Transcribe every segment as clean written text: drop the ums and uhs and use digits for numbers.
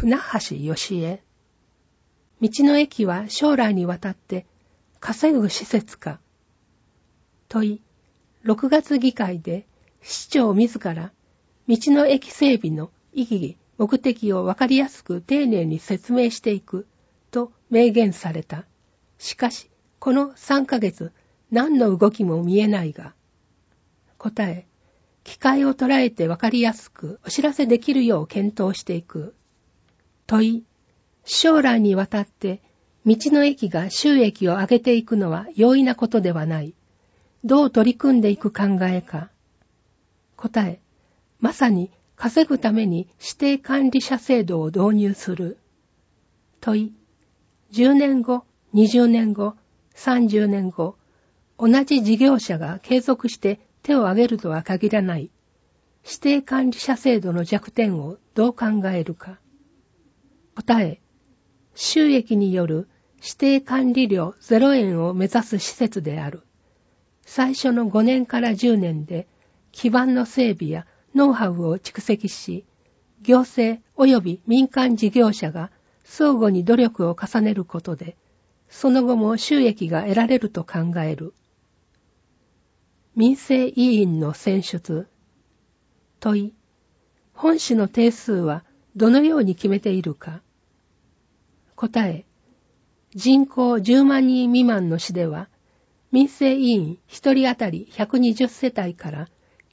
船橋義恵。道の駅は将来にわたって稼ぐ施設か。問い、6月議会で市長自ら道の駅整備の意義、目的をわかりやすく丁寧に説明していくと明言された。しかし、この3ヶ月、何の動きも見えないが。答え、機会を捉えてわかりやすくお知らせできるよう検討していく。問い、将来にわたって道の駅が収益を上げていくのは容易なことではない。どう取り組んでいく考えか。答え、まさに稼ぐために指定管理者制度を導入する。問い、10年後、20年後、30年後、同じ事業者が継続して手を挙げるとは限らない。指定管理者制度の弱点をどう考えるか。答え、収益による指定管理料0円を目指す施設である。最初の5年から10年で基盤の整備やノウハウを蓄積し、行政及び民間事業者が相互に努力を重ねることで、その後も収益が得られると考える。民生委員の選出。問い、本市の定数はどのように決めているか。答え、人口10万人未満の市では、民生委員1人当たり120世帯から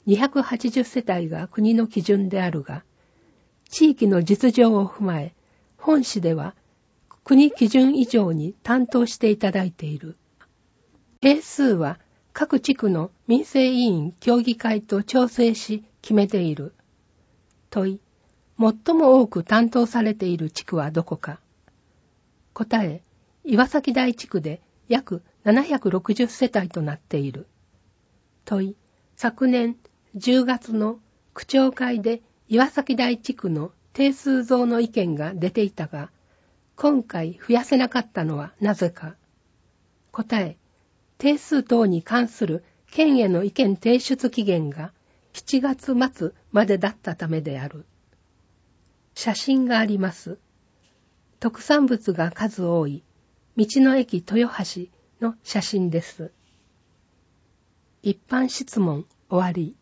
280世帯が国の基準であるが、地域の実情を踏まえ、本市では国基準以上に担当していただいている。定数は各地区の民生委員協議会と調整し決めている。問い、最も多く担当されている地区はどこか。答え、岩崎台地区で約760世帯となっている。問い、昨年10月の区長会で岩崎台地区の定数増の意見が出ていたが、今回増やせなかったのはなぜか。答え、定数等に関する県への意見提出期限が7月末までだったためである。写真があります。特産物が数多い道の駅豊橋の写真です。一般質問終わり。